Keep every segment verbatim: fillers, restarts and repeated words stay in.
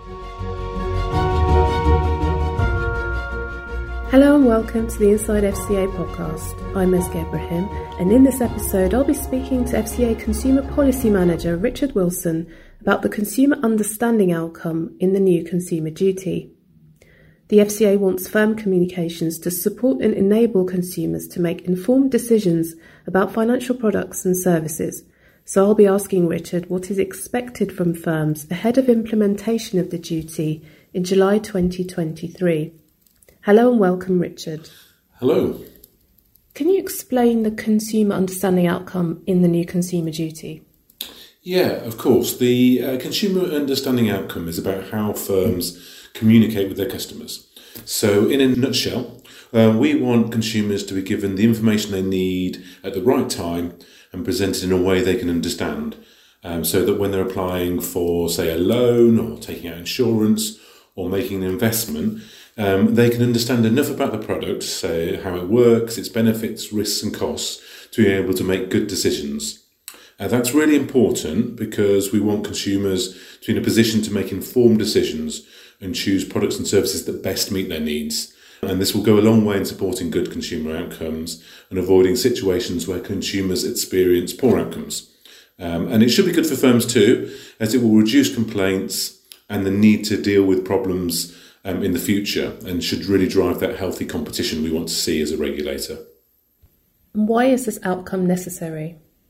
Hello and welcome to the Inside F C A podcast. I'm Eske Ibrahim, and in this episode I'll be speaking to F C A Consumer Policy Manager Richard Wilson about the consumer understanding outcome in the new Consumer Duty. The F C A wants firm communications to support and enable consumers to make informed decisions about financial products and services. So I'll be asking Richard what is expected from firms ahead of implementation of the duty in July twenty twenty-three. Hello and welcome, Richard. Hello. Can you explain the consumer understanding outcome in the new Consumer Duty? Yeah, of course. The uh, consumer understanding outcome is about how firms communicate with their customers. So in a nutshell, uh, we want consumers to be given the information they need at the right time and presented in a way they can understand, um, so that when they're applying for, say, a loan or taking out insurance or making an investment, Um, they can understand enough about the product, say how it works, its benefits, risks and costs, to be able to make good decisions. Uh, that's really important because we want consumers to be in a position to make informed decisions and choose products and services that best meet their needs. And this will go a long way in supporting good consumer outcomes and avoiding situations where consumers experience poor outcomes. Um, and it should be good for firms too, as it will reduce complaints and the need to deal with problems Um, in the future, and should really drive that healthy competition we want to see as a regulator. Why is this outcome necessary?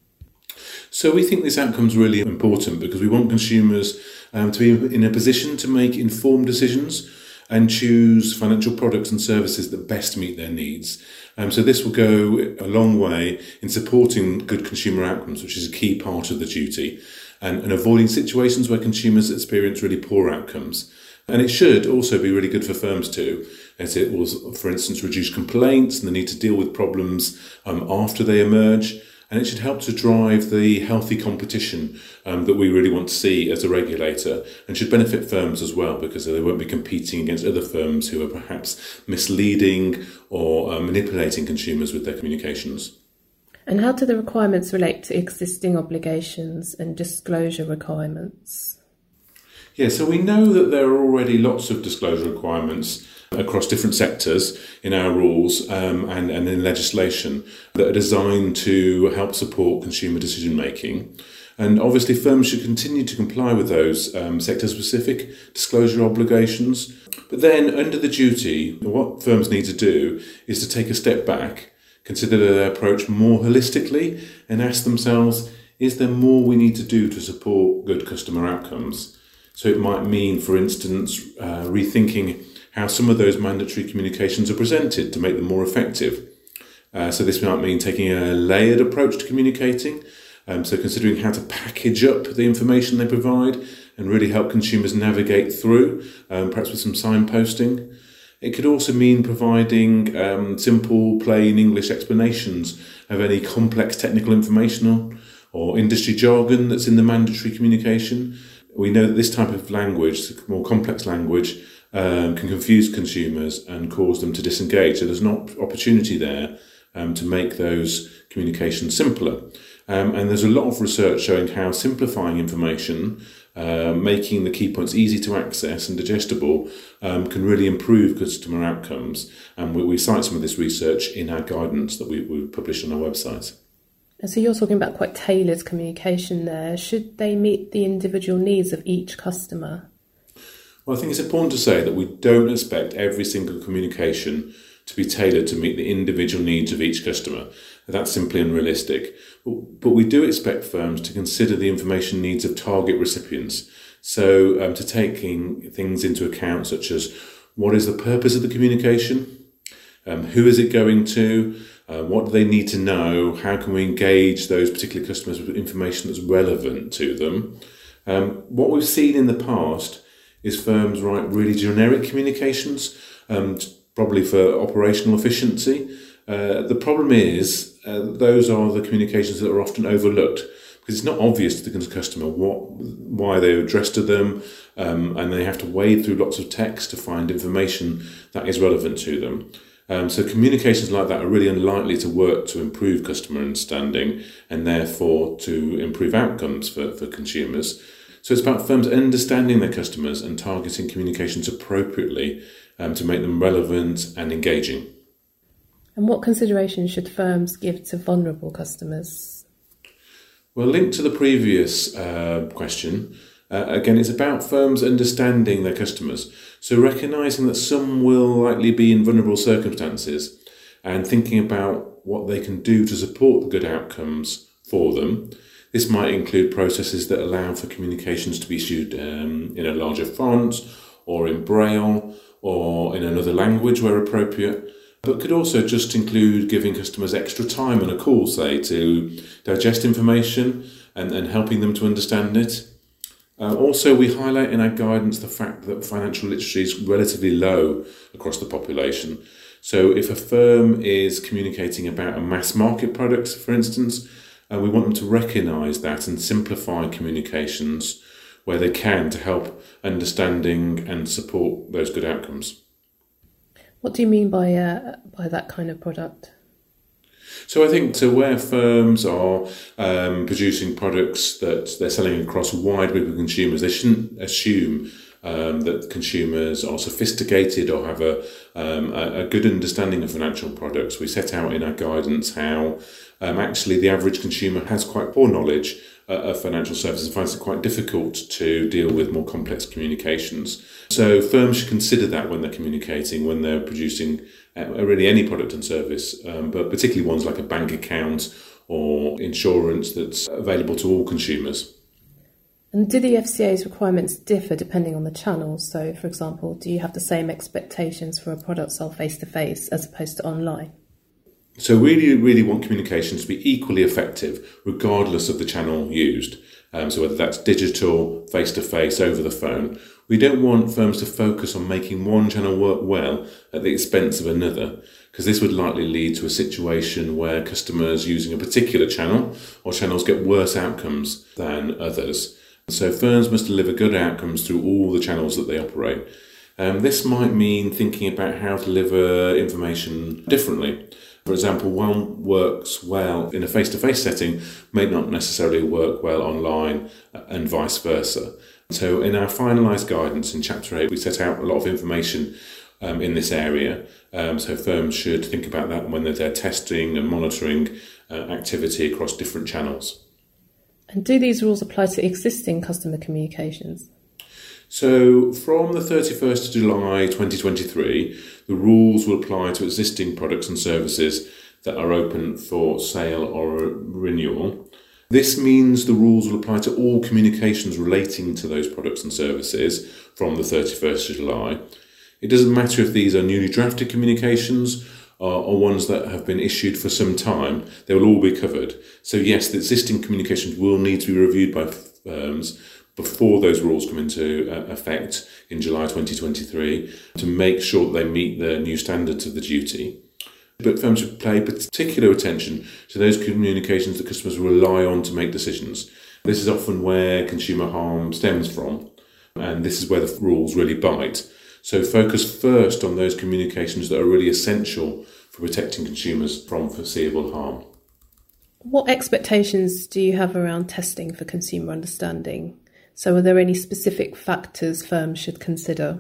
So we think this outcome is really important because we want consumers um, to be in a position to make informed decisions and choose financial products and services that best meet their needs. Um, so this will go a long way in supporting good consumer outcomes, which is a key part of the duty, and, and avoiding situations where consumers experience really poor outcomes. And it should also be really good for firms too, as it will, for instance, reduce complaints and the need to deal with problems um, after they emerge. And it should help to drive the healthy competition um, that we really want to see as a regulator, and should benefit firms as well because they won't be competing against other firms who are perhaps misleading or uh, manipulating consumers with their communications. And how do the requirements relate to existing obligations and disclosure requirements? Yeah, so we know that there are already lots of disclosure requirements across different sectors in our rules um, and, and in legislation that are designed to help support consumer decision making. And obviously firms should continue to comply with those um, sector-specific disclosure obligations. But then under the duty, what firms need to do is to take a step back, consider their approach more holistically and ask themselves, is there more we need to do to support good customer outcomes? So it might mean, for instance, uh, rethinking how some of those mandatory communications are presented to make them more effective. Uh, so this might mean taking a layered approach to communicating, um, so considering how to package up the information they provide and really help consumers navigate through, um, perhaps with some signposting. It could also mean providing um, simple, plain English explanations of any complex technical information or, or industry jargon that's in the mandatory communication. We know that this type of language, more complex language, um, can confuse consumers and cause them to disengage. So there's an op- opportunity there um, to make those communications simpler. Um, and there's a lot of research showing how simplifying information, uh, making the key points easy to access and digestible, um, can really improve customer outcomes. And we, we cite some of this research in our guidance that we, we published on our website. And so you're talking about quite tailored communication there. Should they meet the individual needs of each customer? Well, I think it's important to say that we don't expect every single communication to be tailored to meet the individual needs of each customer. That's simply unrealistic. But we do expect firms to consider the information needs of target recipients. So um, to taking things into account such as what is the purpose of the communication, um, who is it going to, Uh, what do they need to know? How can we engage those particular customers with information that's relevant to them? Um, what we've seen in the past is firms write really generic communications, um, probably for operational efficiency. Uh, the problem is uh, those are the communications that are often overlooked because it's not obvious to the customer what, why they're addressed to them, um, and they have to wade through lots of text to find information that is relevant to them. Um, so communications like that are really unlikely to work to improve customer understanding and therefore to improve outcomes for, for consumers. So it's about firms understanding their customers and targeting communications appropriately um, to make them relevant and engaging. And what consideration should firms give to vulnerable customers? Well, linked to the previous uh, question, uh, again, it's about firms understanding their customers. So recognising that some will likely be in vulnerable circumstances and thinking about what they can do to support the good outcomes for them. This might include processes that allow for communications to be issued um, in a larger font or in Braille or in another language where appropriate, but could also just include giving customers extra time on a call, say, to digest information and, and helping them to understand it. Uh, also, we highlight in our guidance the fact that financial literacy is relatively low across the population. So if a firm is communicating about a mass market product, for instance, uh, we want them to recognise that and simplify communications where they can to help understanding and support those good outcomes. What do you mean by uh, by that kind of product? So I think to where firms are um, producing products that they're selling across a wide group of consumers, they shouldn't assume um, that consumers are sophisticated or have a, um, a, a good understanding of financial products. We set out in our guidance how um, actually the average consumer has quite poor knowledge uh, of financial services and finds it quite difficult to deal with more complex communications. So firms should consider that when they're communicating, when they're producing uh, really any product and service, um, but particularly ones like a bank account or insurance that's available to all consumers. And do the F C A's requirements differ depending on the channels? So, for example, do you have the same expectations for a product sold face-to-face as opposed to online? So we really, really want communications to be equally effective regardless of the channel used. Um, so whether that's digital, face-to-face, over the phone. We don't want firms to focus on making one channel work well at the expense of another, because this would likely lead to a situation where customers using a particular channel or channels get worse outcomes than others. So firms must deliver good outcomes through all the channels that they operate. Um, this might mean thinking about how to deliver information differently. For example, one works well in a face-to-face setting may not necessarily work well online and vice versa. So in our finalised guidance in Chapter eight, we set out a lot of information um, in this area. Um, so firms should think about that when they're testing and monitoring uh, activity across different channels. And do these rules apply to existing customer communications? So from the thirty-first of July twenty twenty-three, the rules will apply to existing products and services that are open for sale or renewal. This means the rules will apply to all communications relating to those products and services from the thirty-first of July. It doesn't matter if these are newly drafted communications or, or ones that have been issued for some time, they will all be covered. So yes, the existing communications will need to be reviewed by firms before those rules come into uh, effect in July twenty twenty-three to make sure that they meet the new standards of the duty. But firms should pay particular attention to those communications that customers rely on to make decisions. This is often where consumer harm stems from, and this is where the rules really bite. So focus first on those communications that are really essential for protecting consumers from foreseeable harm. What expectations do you have around testing for consumer understanding? So are there any specific factors firms should consider?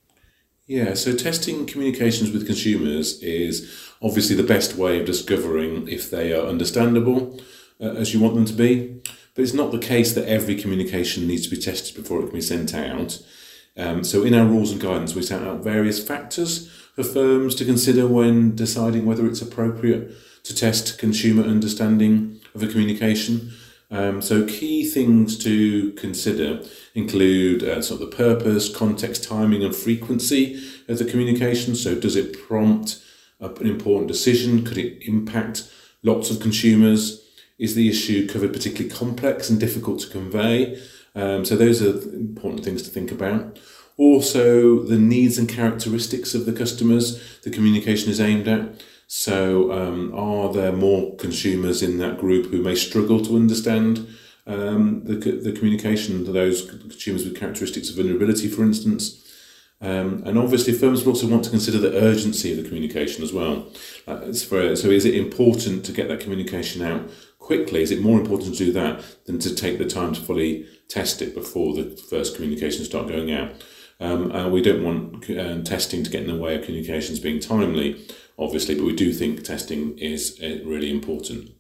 Yeah, so testing communications with consumers is obviously the best way of discovering if they are understandable uh, as you want them to be. But it's not the case that every communication needs to be tested before it can be sent out. Um, so in our rules and guidance, we set out various factors for firms to consider when deciding whether it's appropriate to test consumer understanding of a communication. Um, so key things to consider include uh, sort of the purpose, context, timing and frequency of the communication. So does it prompt an important decision? Could it impact lots of consumers? Is the issue covered particularly complex and difficult to convey? Um, so those are important things to think about. Also, the needs and characteristics of the customers the communication is aimed at. So um, are there more consumers in that group who may struggle to understand um, the, the communication to those consumers with characteristics of vulnerability, for instance? Um, and obviously firms will also want to consider the urgency of the communication as well. Uh, it's for, so is it important to get that communication out quickly? Is it more important to do that than to take the time to fully test it before the first communications start going out? Um, and we don't want uh, testing to get in the way of communications being timely, obviously, but we do think testing is uh, really important.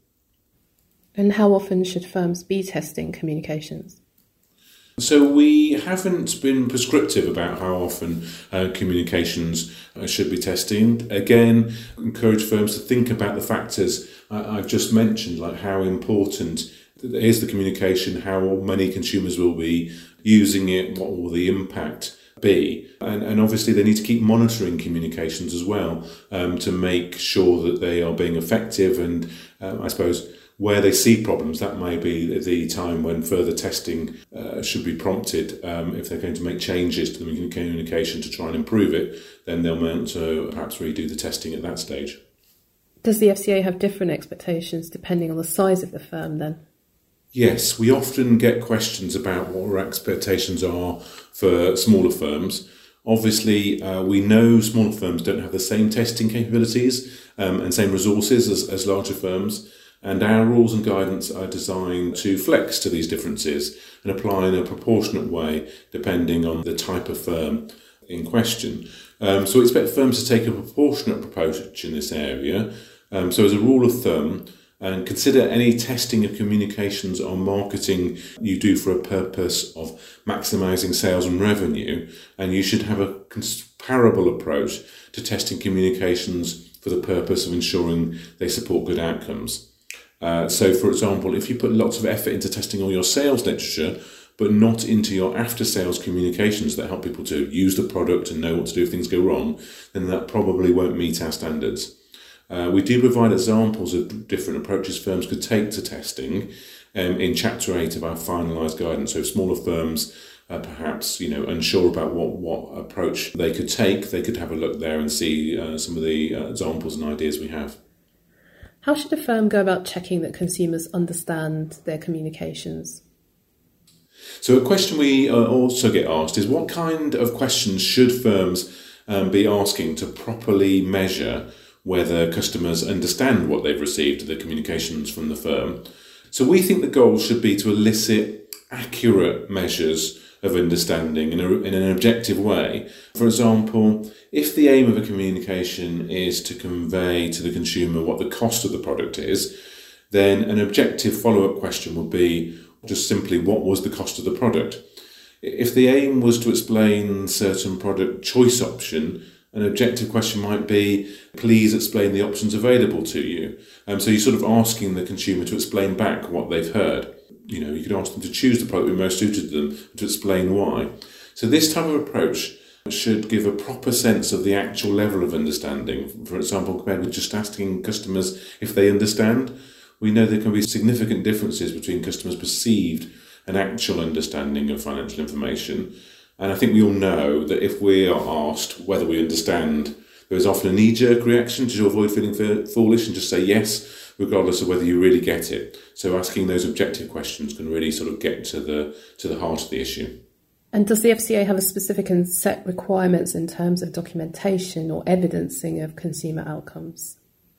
And how often should firms be testing communications? So we haven't been prescriptive about how often uh, communications uh, should be testing. Again, encourage firms to think about the factors uh, I've just mentioned, like how important is the communication, how many consumers will be using it, what will the impact be. And, and obviously they need to keep monitoring communications as well um, to make sure that they are being effective. And um, I suppose where they see problems, that may be the time when further testing uh, should be prompted. Um, if they're going to make changes to the communication to try and improve it, then they'll want to perhaps redo the testing at that stage. Does the F C A have different expectations depending on the size of the firm then? Yes, we often get questions about what our expectations are for smaller firms. Obviously, uh, we know smaller firms don't have the same testing capabilities um, and same resources as, as larger firms. And our rules and guidance are designed to flex to these differences and apply in a proportionate way depending on the type of firm in question. Um, so we expect firms to take a proportionate approach in this area. Um, so as a rule of thumb, and consider any testing of communications or marketing you do for a purpose of maximising sales and revenue, and you should have a comparable approach to testing communications for the purpose of ensuring they support good outcomes. Uh, so, for example, if you put lots of effort into testing all your sales literature, but not into your after-sales communications that help people to use the product and know what to do if things go wrong, then that probably won't meet our standards. Uh, we do provide examples of different approaches firms could take to testing um, in Chapter eight of our finalised guidance. So if smaller firms are perhaps you know, unsure about what, what approach they could take, they could have a look there and see uh, some of the uh, examples and ideas we have. How should a firm go about checking that consumers understand their communications? So a question we also get asked is what kind of questions should firms um, be asking to properly measure whether customers understand what they've received, the communications from the firm. So we think the goal should be to elicit accurate measures of understanding in, a, in an objective way. For example, if the aim of a communication is to convey to the consumer what the cost of the product is, then an objective follow-up question would be just simply what was the cost of the product. If the aim was to explain certain product choice option, an objective question might be, please explain the options available to you. Um, so you're sort of asking the consumer to explain back what they've heard. You know, you could ask them to choose the product that most suited them, to explain why. So this type of approach should give a proper sense of the actual level of understanding. For example, compared with just asking customers if they understand, we know there can be significant differences between customers' perceived and actual understanding of financial information. And I think we all know that if we are asked whether we understand, there is often a knee-jerk reaction to avoid feeling foolish and just say yes, regardless of whether you really get it. So asking those objective questions can really sort of get to the to the heart of the issue. And does the F C A have a specific and set requirements in terms of documentation or evidencing of consumer outcomes?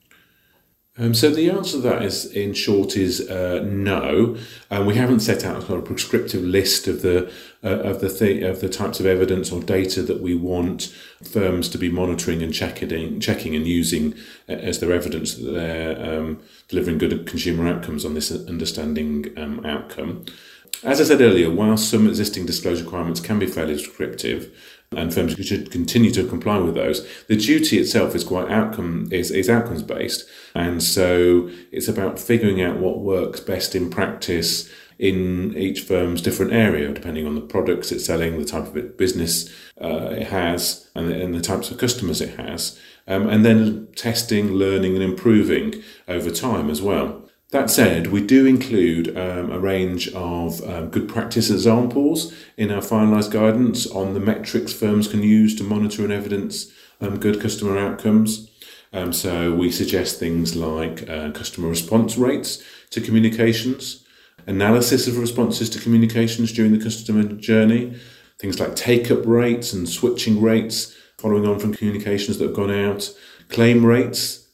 Um, so the answer to that is, in short, is uh, no. And we haven't set out a kind of prescriptive list of the uh, of the th- of the types of evidence or data that we want firms to be monitoring and checking, checking and using as their evidence that they're um, delivering good consumer outcomes on this understanding um, outcome. As I said earlier, while some existing disclosure requirements can be fairly prescriptive, and firms should continue to comply with those, the duty itself is quite outcome is, is outcomes based, and so it's about figuring out what works best in practice in each firm's different area, depending on the products it's selling, the type of business uh, it has, and the, and the types of customers it has, um, and then testing, learning, and improving over time as well. That said, we do include um, a range of um, good practice examples in our finalised guidance on the metrics firms can use to monitor and evidence um, good customer outcomes. Um, so we suggest things like uh, customer response rates to communications, analysis of responses to communications during the customer journey, things like take-up rates and switching rates following on from communications that have gone out, claim rates,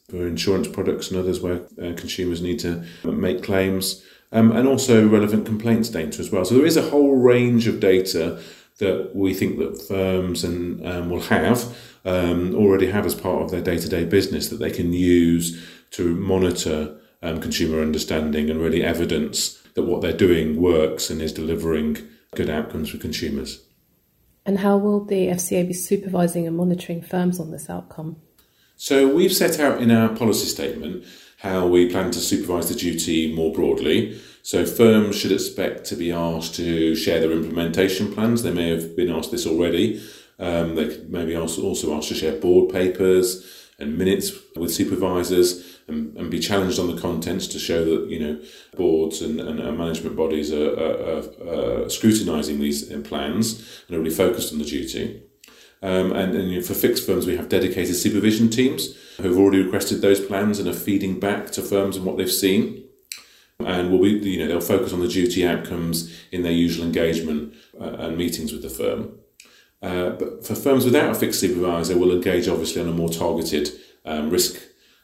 for insurance products and others where uh, consumers need to make claims, um, and also relevant complaints data as well. So there is a whole range of data that we think that firms and um, will have, um, already have as part of their day-to-day business that they can use to monitor um, consumer understanding and really evidence that what they're doing works and is delivering good outcomes for consumers. And how will the F C A be supervising and monitoring firms on this outcome? So we've set out in our policy statement how we plan to supervise the duty more broadly. So firms should expect to be asked to share their implementation plans. They may have been asked this already. Um, they could maybe also asked to share board papers and minutes with supervisors and, and be challenged on the contents to show that, you know, boards and, and management bodies are, are, are, are scrutinising these plans and are really focused on the duty. Um, and and you know, for fixed firms, we have dedicated supervision teams who have already requested those plans and are feeding back to firms on what they've seen. And will be, you know, they'll focus on the duty outcomes in their usual engagement uh, and meetings with the firm. Uh, but for firms without a fixed supervisor, we'll engage obviously on a more targeted um, risk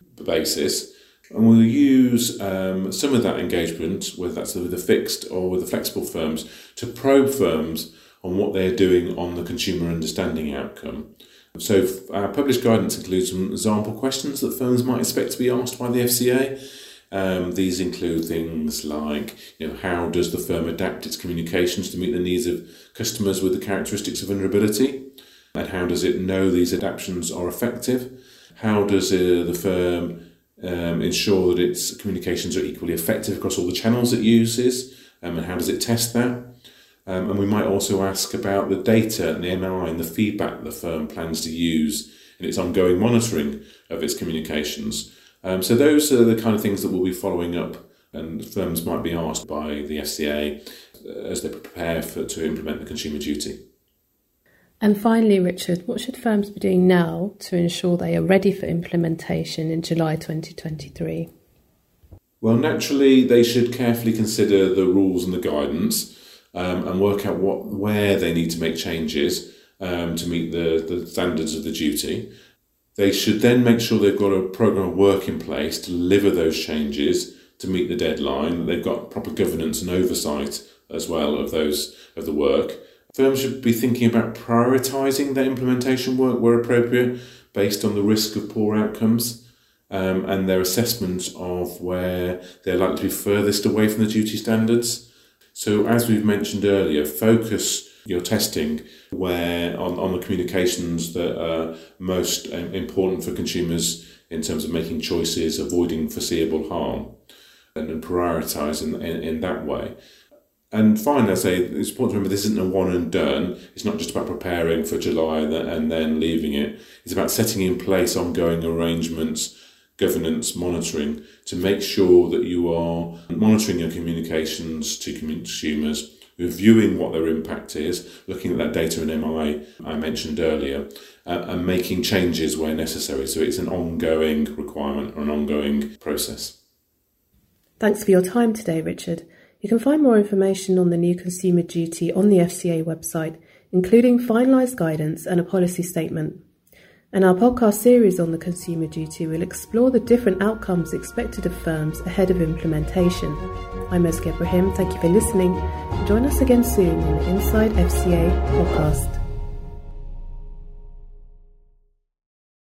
basis, and we'll use um, some of that engagement, whether that's with the fixed or with the flexible firms, to probe firms on what they're doing on the consumer understanding outcome. So our published guidance includes some example questions that firms might expect to be asked by the F C A. Um, these include things like, you know, how does the firm adapt its communications to meet the needs of customers with the characteristics of vulnerability? And how does it know these adaptations are effective? How does uh, the firm um, ensure that its communications are equally effective across all the channels it uses? Um, and how does it test that? Um, and we might also ask about the data and the M L I and the feedback the firm plans to use in its ongoing monitoring of its communications. Um, so those are the kind of things that we'll be following up, and firms might be asked by the F C A as they prepare for, to implement the consumer duty. And finally, Richard, what should firms be doing now to ensure they are ready for implementation in July twenty twenty-three? Well, naturally, they should carefully consider the rules and the guidance um, and work out what where they need to make changes um, to meet the, the standards of the duty. They should then make sure they've got a programme of work in place to deliver those changes to meet the deadline. They've got proper governance and oversight as well of those of the work. Firms should be thinking about prioritising their implementation work where appropriate based on the risk of poor outcomes um, and their assessment of where they're likely to be furthest away from the duty standards. So as we've mentioned earlier, focus your testing where on, on the communications that are most um, important for consumers in terms of making choices, avoiding foreseeable harm, and, and prioritise in, in, in that way. And finally, I say it's important to remember this isn't a one and done. It's not just about preparing for July and then leaving it. It's about setting in place ongoing arrangements, governance, monitoring to make sure that you are monitoring your communications to consumers, reviewing what their impact is, looking at that data and M L A I mentioned earlier, uh, and making changes where necessary. So it's an ongoing requirement or an ongoing process. Thanks for your time today, Richard. You can find more information on the new consumer duty on the F C A website, including finalised guidance and a policy statement. And our podcast series on the consumer duty will explore the different outcomes expected of firms ahead of implementation. I'm Eske Ibrahim, thank you for listening. Join us again soon on the Inside F C A podcast.